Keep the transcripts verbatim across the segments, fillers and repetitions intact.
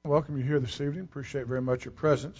welcome you here this evening. Appreciate very much your presence.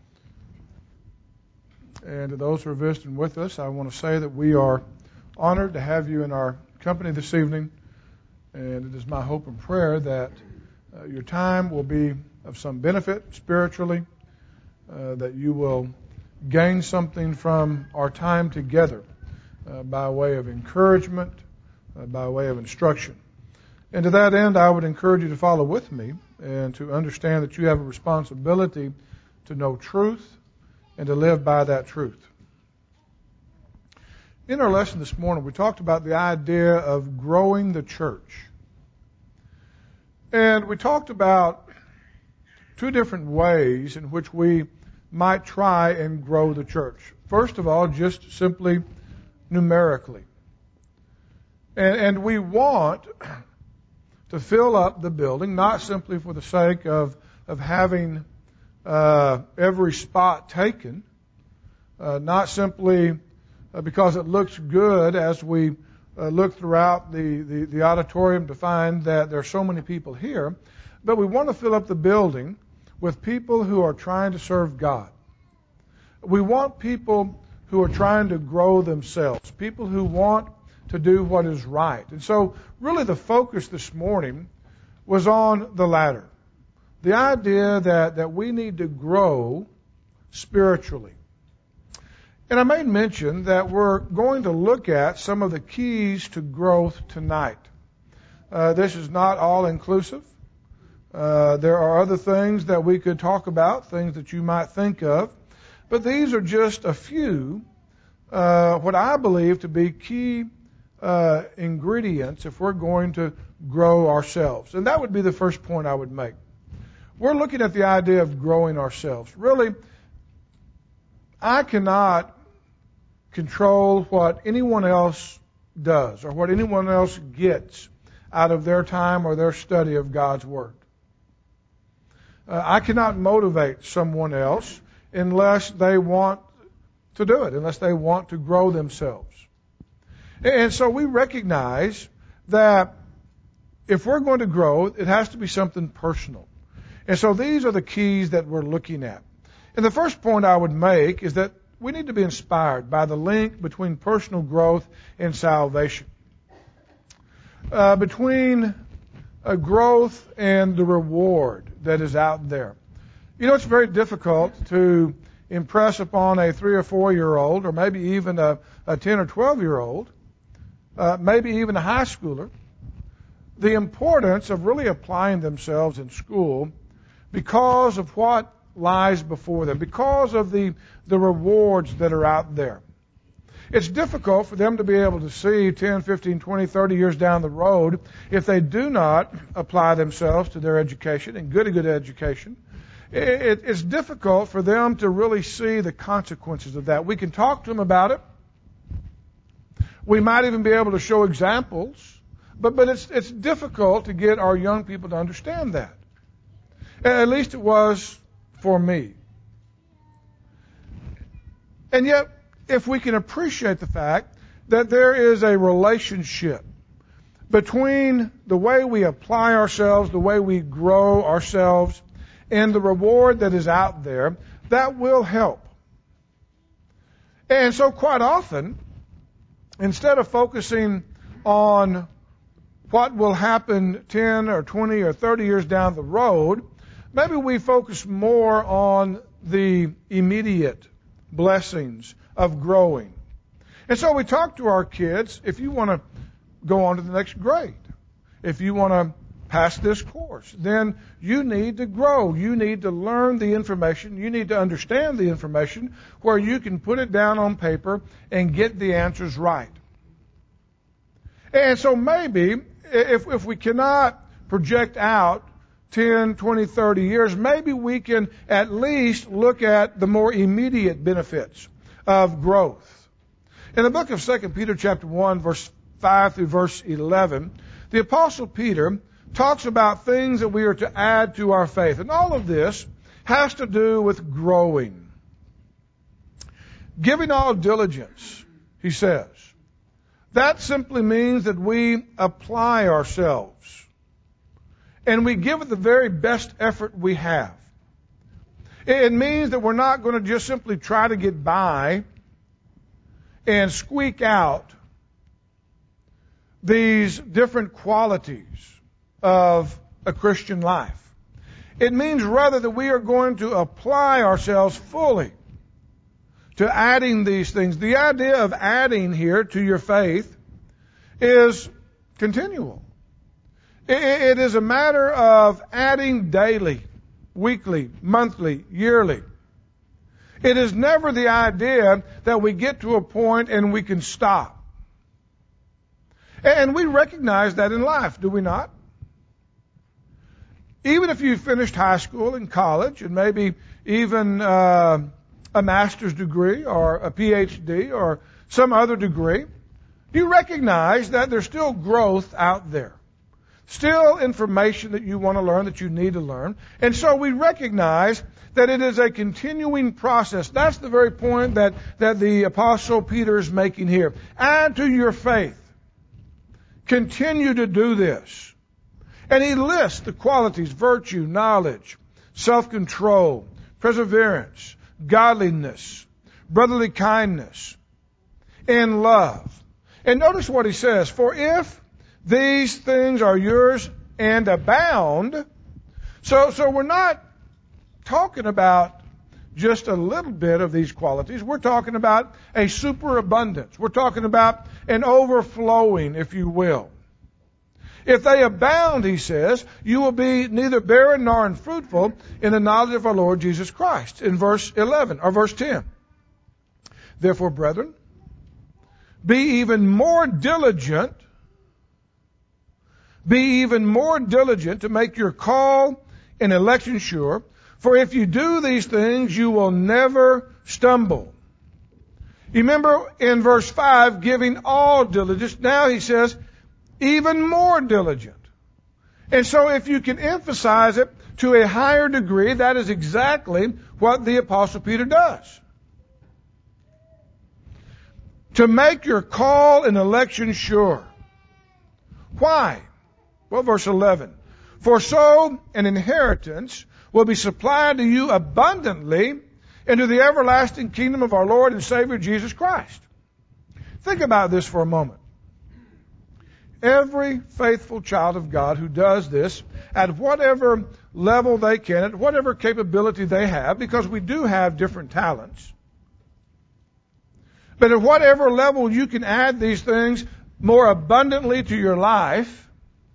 And to those who are visiting with us, I want to say that we are honored to have you in our company this evening. And it is my hope and prayer that uh, your time will be of some benefit spiritually, uh, that you will gain something from our time together uh, by way of encouragement, uh, by way of instruction. And to that end, I would encourage you to follow with me and to understand that you have a responsibility to know truth and to live by that truth. In our lesson this morning, we talked about the idea of growing the church. And we talked about two different ways in which we might try and grow the church. First of all, just simply numerically. And, and we want to fill up the building, not simply for the sake of, of having uh, every spot taken, uh, not simply uh, because it looks good as we uh, look throughout the, the, the auditorium to find that there are so many people here, but we want to fill up the building with people who are trying to serve God. We want people who are trying to grow themselves, people who want to do what is right. And so really the focus this morning was on the latter. The idea that, that we need to grow spiritually. And I made mention that we're going to look at some of the keys to growth tonight. Uh, this is not all inclusive. Uh, there are other things that we could talk about, things that you might think of. But these are just a few, uh, what I believe to be key Uh, ingredients if we're going to grow ourselves. And that would be the first point I would make. We're looking at the idea of growing ourselves. Really, I cannot control what anyone else does or what anyone else gets out of their time or their study of God's Word. Uh, I cannot motivate someone else unless they want to do it, unless they want to grow themselves. And so we recognize that if we're going to grow, it has to be something personal. And so these are the keys that we're looking at. And the first point I would make is that we need to be inspired by the link between personal growth and salvation. Uh, between uh, growth and the reward that is out there. You know, it's very difficult to impress upon a three or four year old, or maybe even a, a ten or twelve year old, Uh, maybe even a high schooler, the importance of really applying themselves in school because of what lies before them, because of the, the rewards that are out there. It's difficult for them to be able to see ten, fifteen, twenty, thirty years down the road if they do not apply themselves to their education, and good, good education. It, it's difficult for them to really see the consequences of that. We can talk to them about it. We might even be able to show examples, but, but it's, it's difficult to get our young people to understand that. At least it was for me. And yet, if we can appreciate the fact that there is a relationship between the way we apply ourselves, the way we grow ourselves, and the reward that is out there, that will help. And so quite often, instead of focusing on what will happen ten or twenty or thirty years down the road, maybe we focus more on the immediate blessings of growing. And so we talk to our kids, if you want to go on to the next grade, if you want to pass this course, then you need to grow. You need to learn the information. You need to understand the information where you can put it down on paper and get the answers right. And so maybe if, if we cannot project out ten, twenty, thirty years, maybe we can at least look at the more immediate benefits of growth. In the book of Second Peter chapter one, verse five through verse eleven, the Apostle Peter talks about things that we are to add to our faith. And all of this has to do with growing. Giving all diligence, he says. That simply means that we apply ourselves. and we give it the very best effort we have. It means that we're not going to just simply try to get by and squeak out these different qualities of a Christian life. It means rather that we are going to apply ourselves fully to adding these things. The idea of adding here to your faith is continual. It is a matter of adding daily, weekly, monthly, yearly. It is never the idea that we get to a point and we can stop. And we recognize that in life, do we not? Even if you finished high school and college and maybe even uh, a master's degree or a P H D or some other degree, you recognize that there's still growth out there. Still information that you want to learn, that you need to learn. And so we recognize that it is a continuing process. That's the very point that, that the Apostle Peter is making here. Add to your faith. Continue to do this. And he lists the qualities: virtue, knowledge, self-control, perseverance, godliness, brotherly kindness, and love. And notice what he says: for if these things are yours and abound. So, so we're not talking about just a little bit of these qualities. We're talking about a superabundance. We're talking about an overflowing, if you will. If they abound, he says, you will be neither barren nor unfruitful in the knowledge of our Lord Jesus Christ. In verse eleven, or verse ten. Therefore, brethren, be even more diligent Be even more diligent to make your call and election sure, for if you do these things, you will never stumble. You remember in verse five, giving all diligence. Now he says, even more diligent. And so if you can emphasize it to a higher degree, that is exactly what the Apostle Peter does. To make your call and election sure. Why? Well, verse eleven. For so an inheritance will be supplied to you abundantly into the everlasting kingdom of our Lord and Savior Jesus Christ. Think about this for a moment. Every faithful child of God who does this at whatever level they can, at whatever capability they have, because we do have different talents. But at whatever level you can add these things more abundantly to your life,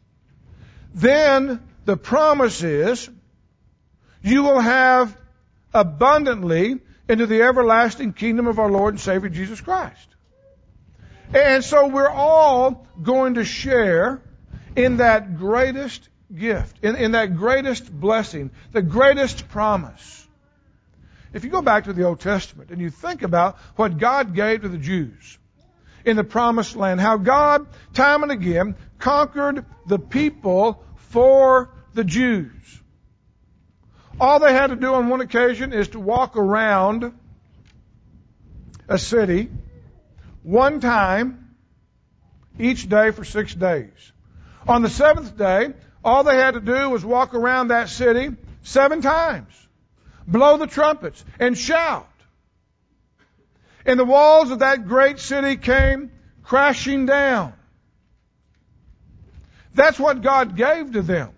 then the promise is you will have abundantly into the everlasting kingdom of our Lord and Savior Jesus Christ. And so we're all going to share in that greatest gift, in, in that greatest blessing, the greatest promise. If you go back to the Old Testament and you think about what God gave to the Jews in the Promised Land, how God, time and again, conquered the people for the Jews. All they had to do on one occasion is to walk around a city one time each day for six days. On the seventh day, all they had to do was walk around that city seven times, blow the trumpets, and shout. And the walls of that great city came crashing down. That's what God gave to them.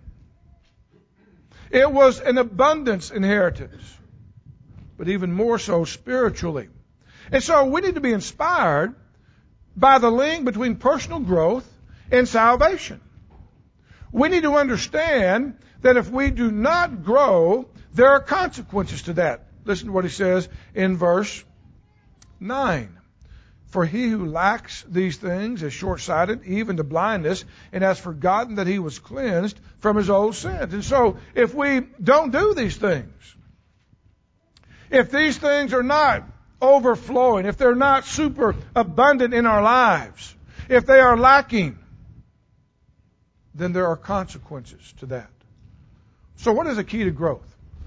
It was an abundance inheritance, but even more so spiritually. And so we need to be inspired by the link between personal growth and salvation. We need to understand that if we do not grow, there are consequences to that. Listen to what he says in verse nine. For he who lacks these things is short-sighted, even to blindness, and has forgotten that he was cleansed from his old sins. And so, if we don't do these things, if these things are not overflowing, if they're not super abundant in our lives, if they are lacking, then there are consequences to that. So what is the key to growth?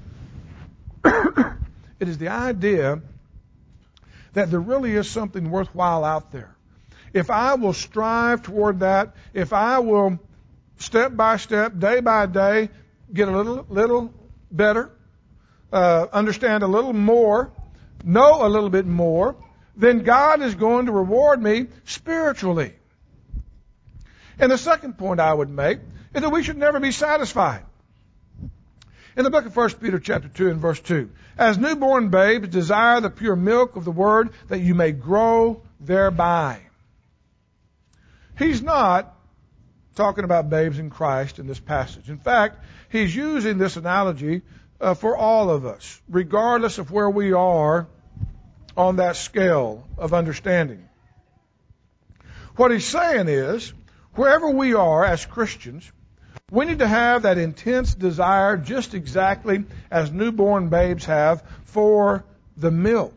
It is the idea that there really is something worthwhile out there. If I will strive toward that, if I will step by step, day by day, get a little, little better, uh, understand a little more, know a little bit more, then God is going to reward me spiritually. And the second point I would make is that we should never be satisfied. In the book of First Peter chapter two and verse two, as newborn babes desire the pure milk of the word that you may grow thereby. He's not talking about babes in Christ in this passage. In fact, he's using this analogy uh, for all of us, regardless of where we are on that scale of understanding. What he's saying is, wherever we are as Christians, we need to have that intense desire, just exactly as newborn babes have, for the milk,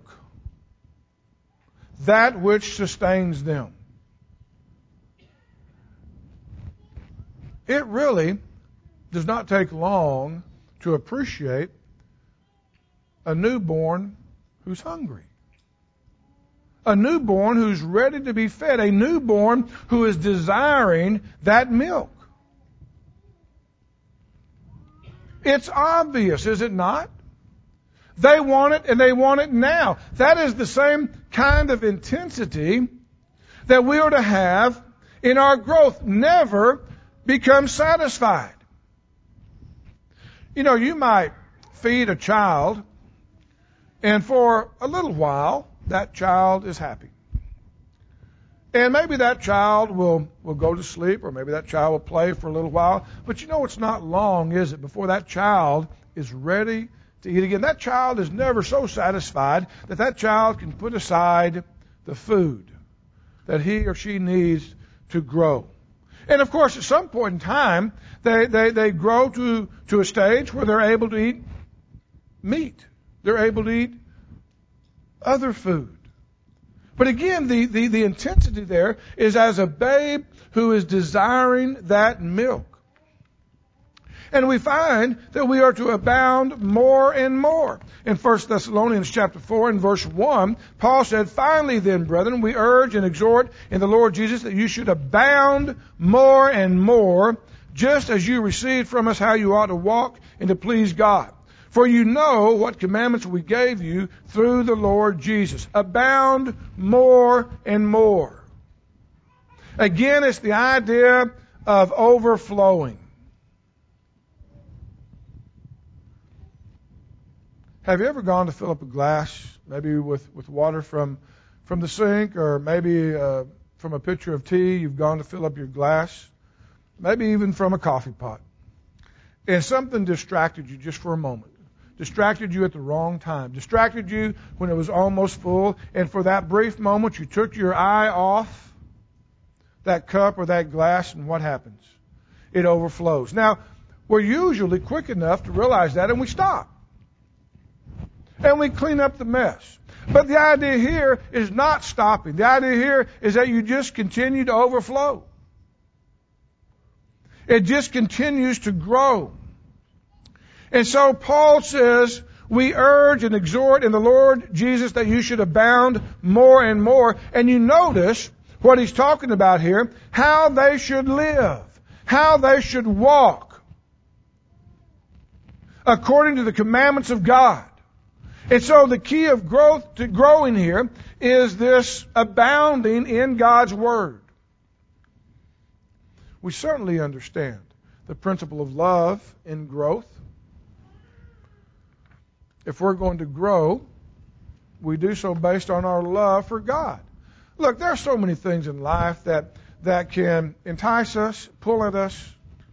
that which sustains them. It really does not take long to appreciate a newborn who's hungry. A newborn who's ready to be fed. A newborn who is desiring that milk. It's obvious, is it not? They want it, and they want it now. That is the same kind of intensity that we are to have in our growth. Never become satisfied. You know, you might feed a child, and for a little while, that child is happy. And maybe that child will, will go to sleep, or maybe that child will play for a little while. But you know, it's not long, is it, before that child is ready to eat again. That child is never so satisfied that that child can put aside the food that he or she needs to grow. And of course, at some point in time, they, they, they grow to, to a stage where they're able to eat meat. They're able to eat other food. But again, the, the, the intensity there is as a babe who is desiring that milk. And we find that we are to abound more and more. In First Thessalonians chapter four and verse one, Paul said, "Finally then, brethren, we urge and exhort in the Lord Jesus that you should abound more and more, just as you received from us how you ought to walk and to please God. For you know what commandments we gave you through the Lord Jesus." Abound more and more. Again, it's the idea of overflowing. Have you ever gone to fill up a glass, maybe with, with water from, from the sink, or maybe uh, from a pitcher of tea? You've gone to fill up your glass, maybe even from a coffee pot. And something distracted you just for a moment. Distracted you at the wrong time. Distracted you when it was almost full. And for that brief moment, you took your eye off that cup or that glass, and what happens? It overflows. Now, we're usually quick enough to realize that, and we stop. And we clean up the mess. But the idea here is not stopping. The idea here is that you just continue to overflow. It just continues to grow. And so Paul says, we urge and exhort in the Lord Jesus that you should abound more and more. And you notice what he's talking about here, how they should live, how they should walk according to the commandments of God. And so the key of growth to growing here is this abounding in God's Word. We certainly understand the principle of love in growth. If we're going to grow, we do so based on our love for God. Look, there are so many things in life that, that can entice us, pull at us.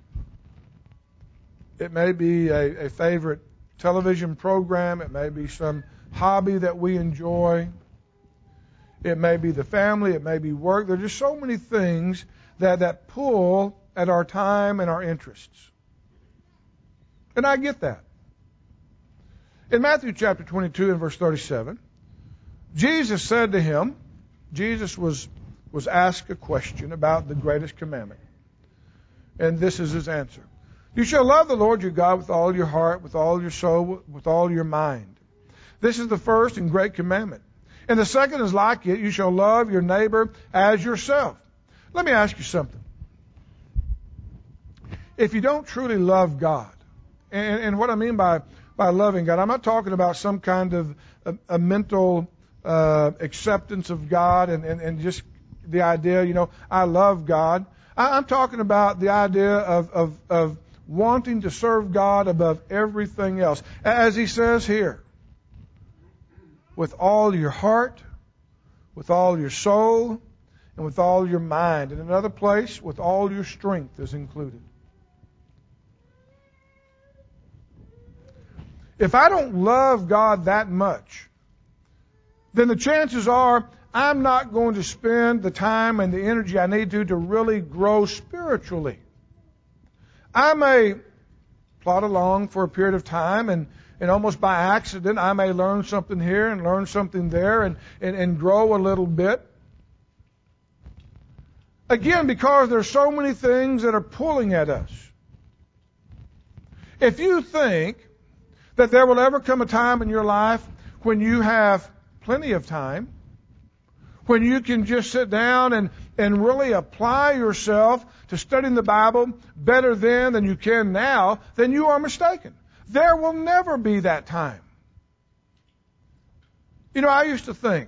It may be a, a favorite television program. It may be some hobby that we enjoy. It may be the family. It may be work. There are just so many things that, that pull at our time and our interests. And I get that. In Matthew chapter twenty-two and verse thirty-seven, Jesus said to him, Jesus was, was asked a question about the greatest commandment. And this is his answer. You shall love the Lord your God with all your heart, with all your soul, with all your mind. This is the first and great commandment. And the second is like it. You shall love your neighbor as yourself. Let me ask you something. if you don't truly love God, and, and what I mean by, by loving God, I'm not talking about some kind of a, a mental uh, acceptance of God and, and, and just the idea, you know, I love God. I, I'm talking about the idea of, of, of wanting to serve God above everything else. As he says here, with all your heart, with all your soul, and with all your mind. In another place, with all your strength is included. If I don't love God that much, then the chances are I'm not going to spend the time and the energy I need to to really grow spiritually. I may plod along for a period of time and, and almost by accident I may learn something here and learn something there and, and, and grow a little bit. Again, because there's so many things that are pulling at us. If you think that there will ever come a time in your life when you have plenty of time, when you can just sit down and, and really apply yourself to studying the Bible better then than you can now, then you are mistaken. There will never be that time. You know, I used to think,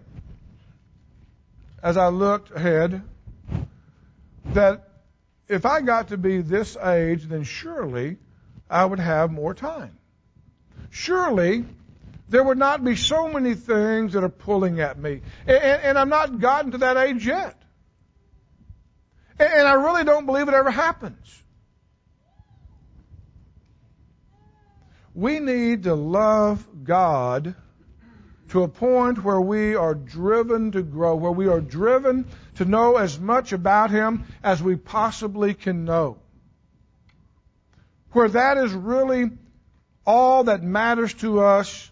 as I looked ahead, that if I got to be this age, then surely I would have more time. Surely there would not be so many things that are pulling at me. And, and I'm not gotten to that age yet. And I really don't believe it ever happens. We need to love God to a point where we are driven to grow, where we are driven to know as much about Him as we possibly can know. Where that is really all that matters to us,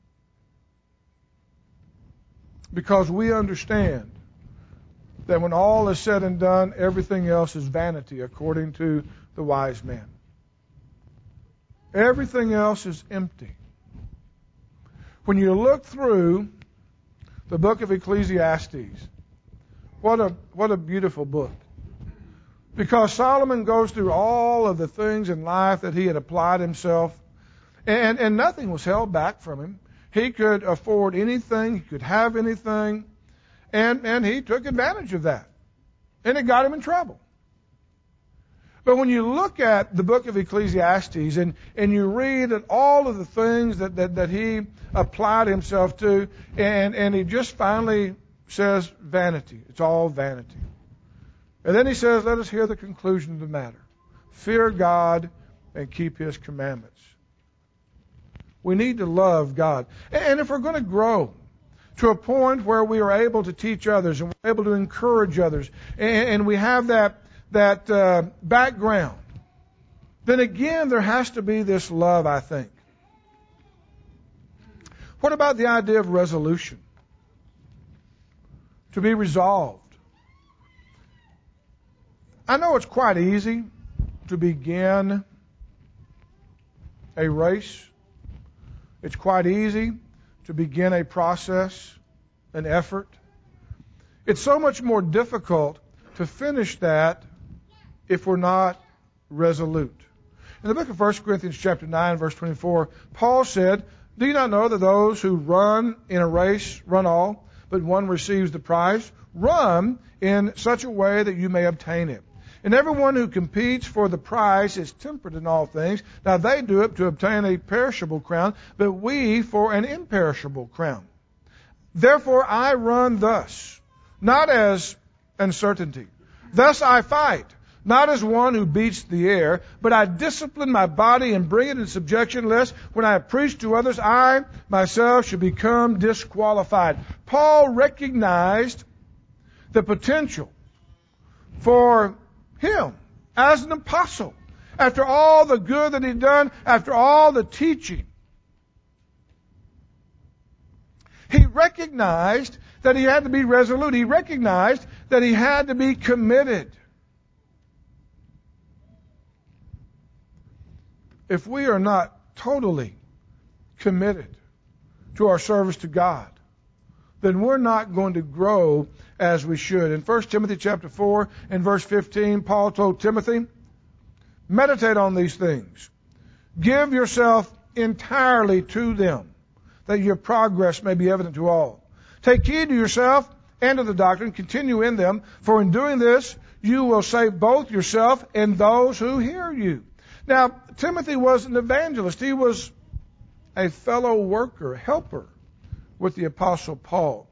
because we understand that when all is said and done, everything else is vanity, according to the wise man. Everything else is empty. When you look through the book of Ecclesiastes, what a what a beautiful book. Because Solomon goes through all of the things in life that he had applied himself, and, and nothing was held back from him. He could afford anything, he could have anything, and, and he took advantage of that. And it got him in trouble. But when you look at the book of Ecclesiastes and, and you read all of the things that, that, that he applied himself to, and, and he just finally says vanity. It's all vanity. And then he says, let us hear the conclusion of the matter. Fear God and keep His commandments. We need to love God. And if we're going to grow to a point where we are able to teach others and we're able to encourage others, and, and we have that that uh, background, then again there has to be this love, I think. What about the idea of resolution? To be resolved. I know it's quite easy to begin a race. It's quite easy to begin a process, an effort. It's so much more difficult to finish that if we're not resolute. In the book of First Corinthians chapter nine, verse twenty-four, Paul said, do you not know that those who run in a race run all, but one receives the prize? Run in such a way that you may obtain it. And everyone who competes for the prize is temperate in all things. Now they do it to obtain a perishable crown, but we for an imperishable crown. Therefore I run thus, not as uncertainty. Thus I fight, not as one who beats the air, but I discipline my body and bring it in subjection, lest when I preach to others, I myself should become disqualified. Paul recognized the potential for him as an apostle. After all the good that he'd done, after all the teaching, he recognized that he had to be resolute. He recognized that he had to be committed. If we are not totally committed to our service to God, then we're not going to grow as we should. In First Timothy chapter four and verse fifteen, Paul told Timothy, Meditate on these things. Give yourself entirely to them, that your progress may be evident to all. Take heed to yourself and to the doctrine, continue in them, for in doing this you will save both yourself and those who hear you. Now, Timothy was an evangelist. He was a fellow worker, helper with the Apostle Paul.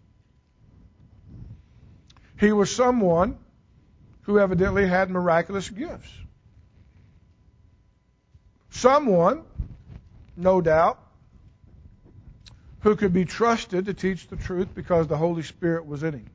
He was someone who evidently had miraculous gifts. Someone, no doubt, who could be trusted to teach the truth because the Holy Spirit was in him.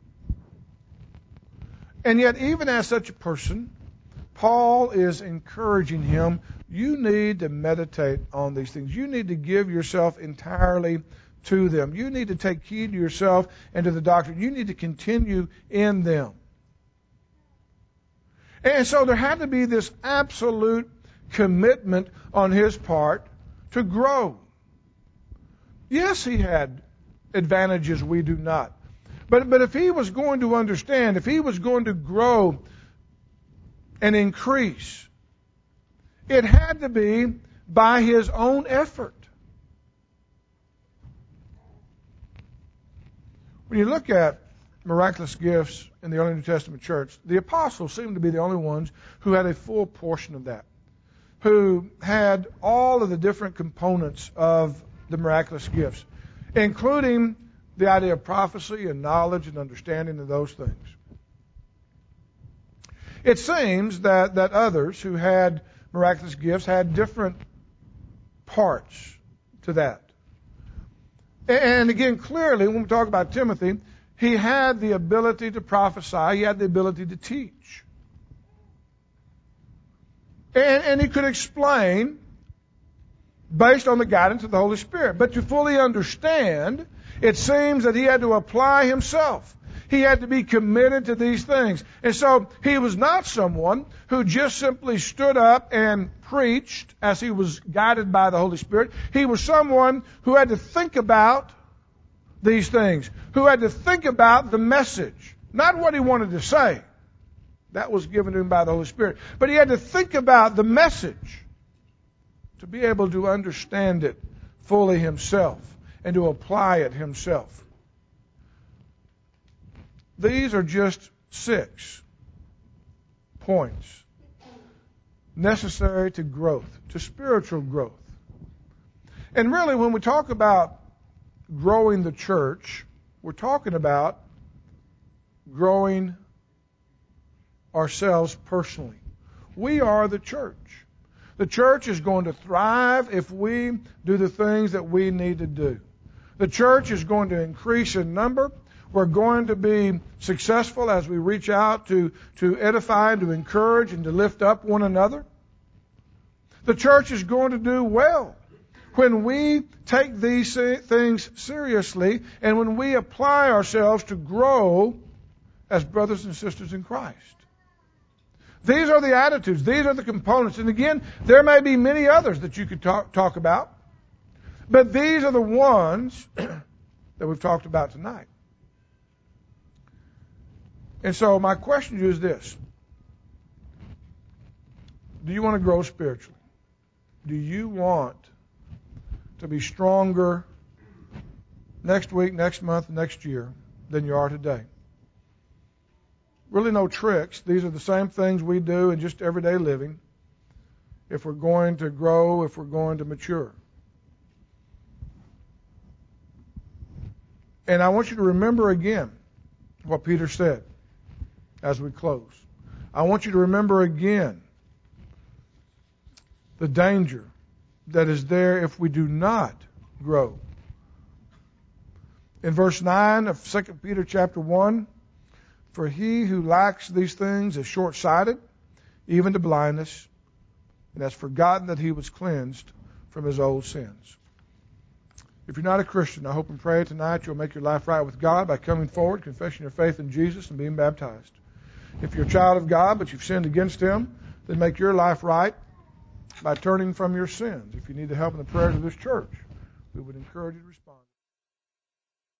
And yet, even as such a person, Paul is encouraging him, you need to meditate on these things. You need to give yourself entirely to them. You need to take heed to yourself and to the doctrine. You need to continue in them. And so there had to be this absolute commitment on his part to grow. Yes, he had advantages we do not. But, but if he was going to understand, if he was going to grow and increase, it had to be by his own effort. When you look at miraculous gifts in the early New Testament church, the apostles seem to be the only ones who had a full portion of that, who had all of the different components of the miraculous gifts, including the idea of prophecy and knowledge and understanding of those things. It seems that, that others who had miraculous gifts had different parts to that. And again, clearly, when we talk about Timothy, he had the ability to prophesy. He had the ability to teach. And, and he could explain based on the guidance of the Holy Spirit. But to fully understand, it seems that he had to apply himself. He had to be committed to these things. And so he was not someone who just simply stood up and preached as he was guided by the Holy Spirit. He was someone who had to think about these things, who had to think about the message, not what he wanted to say. That was given to him by the Holy Spirit. But he had to think about the message to be able to understand it fully himself and to apply it himself. These are just six points necessary to growth, to spiritual growth. And really, when we talk about growing the church, we're talking about growing ourselves personally. We are the church. The church is going to thrive if we do the things that we need to do. The church is going to increase in number. We're going to be successful as we reach out to, to edify, to encourage, and to lift up one another. The church is going to do well when we take these things seriously and when we apply ourselves to grow as brothers and sisters in Christ. These are the attitudes. These are the components. And again, there may be many others that you could talk, talk about. But these are the ones that we've talked about tonight. And so my question to you is this. Do you want to grow spiritually? Do you want to be stronger next week, next month, next year than you are today? Really no tricks. These are the same things we do in just everyday living if we're going to grow, if we're going to mature. And I want you to remember again what Peter said as we close. I want you to remember again the danger that is there if we do not grow. In verse nine of Second Peter chapter one, for he who lacks these things is short-sighted, even to blindness, and has forgotten that he was cleansed from his old sins. If you're not a Christian, I hope and pray tonight you'll make your life right with God by coming forward, confessing your faith in Jesus, and being baptized. If you're a child of God, but you've sinned against Him, then make your life right by turning from your sins. If you need the help in the prayers of this church, we would encourage you to respond.